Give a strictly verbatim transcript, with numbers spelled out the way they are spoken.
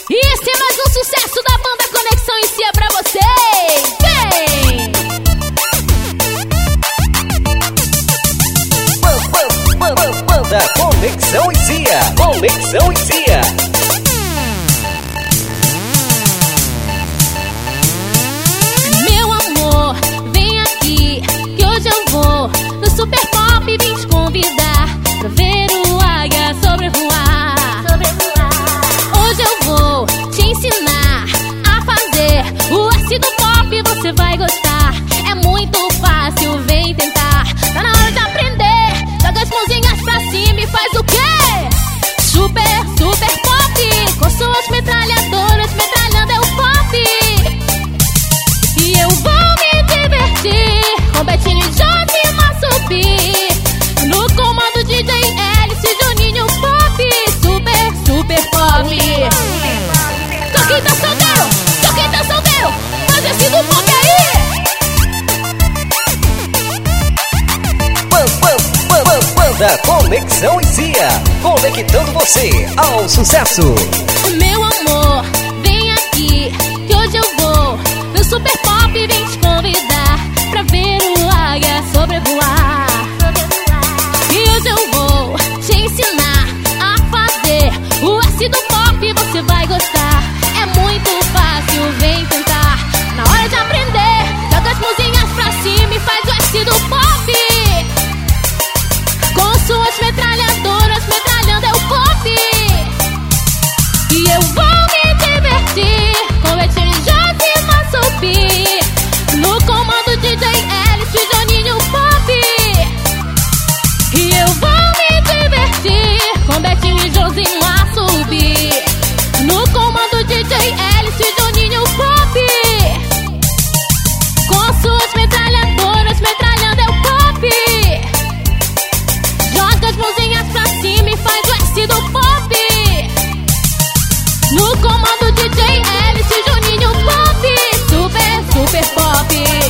E esse é mais um sucesso da banda Conexão em Cia pra vocês. Vem! Banda Conexão em Cia. Conexão em Cia. Meu amor, vem aqui, que hoje eu vou no Super Pop vim te convidar pra ver o águia sobrevoar. Hoje eu vou te ensinar a fazer o S do pop, você vai gostar. É muito fácil, vem tentar. Tá na hora de aprender. Joga as mãozinhas pra cima e faz o quê? Super, super pop, com suas metralhadoras metralhando é o pop. E eu vou me divertir com Betinho e Josi Massubi, no comando D J Hélice, Juninho Pop. Super, super pop. Só quem tá solteiro, só quem tá solteiro, faz esse do pop aí. Banda Conexão em Cia, conectando você ao sucesso. Meu amor, vem aqui, que hoje eu vou no Super Pop vim te convidar pra ver o águia sobrevoar. E hoje eu vou te ensinar a fazer o S do pop, você vai gostar. É muito fácil, vem tentar. Na hora de aprender, joga as mãozinhas pra cima e faz o S do pop. Com suas metralhadoras metralhando é o pop. E eu vou me divertir com Betinho e Josi Massubi, no comando D J Hélice e Juninho Pop. E eu vou me divertir com Betinho e Josi Massubi, no comando D J Hélice e Juninho Pop. Com suas metralhadoras metralhando é o pop. Joga as mãozinhas pra cima e faz o S do pop, no comando D J Hélice, Juninho Pop. Super, super pop.